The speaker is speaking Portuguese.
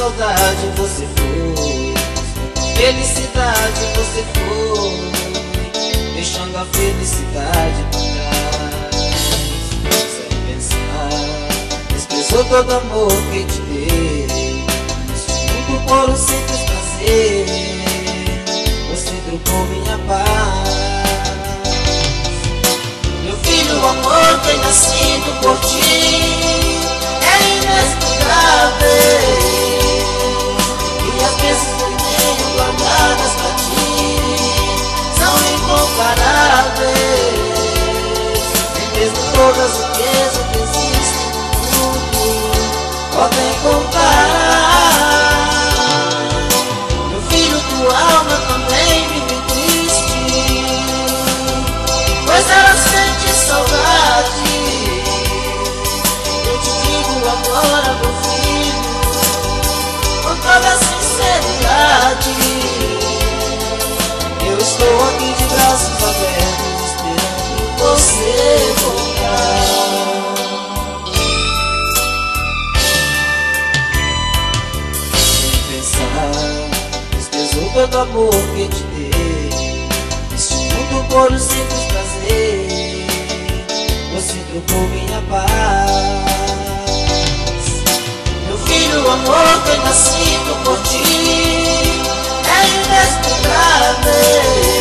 saudade você foi, felicidade você foi, deixando a felicidade pra trás. Sem pensar, desprezou todo amor que te dei, tudo por um simples prazer, você trocou minha paz. Meu filho, o amor tem nascido por ti é inexplicável, e as bênçãos que tenho guardadas pra ti são incomparáveis. Nem mesmo todas as riquezas que existem no mundo podem comparar. Meu filho, tua alma também vive triste, pois ela sente saudade. Eu te digo agora, meu filho, com toda sinceridade, eu estou aqui de braços abertos, esperando você voltar. Sem pensar, desprezou todo amor que te dei, este mundo por um simples prazer, você trocou minha paz. Meu filho, o amor tem nascido por ti é inexplicável,